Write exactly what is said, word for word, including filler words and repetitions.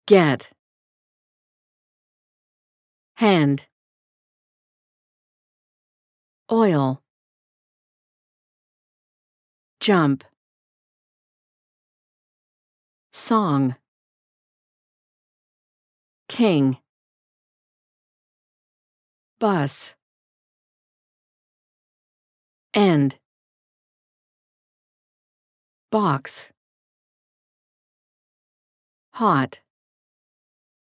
Get. Hand. Oil. Jump. Song. King. Bus. End. Box. Hot.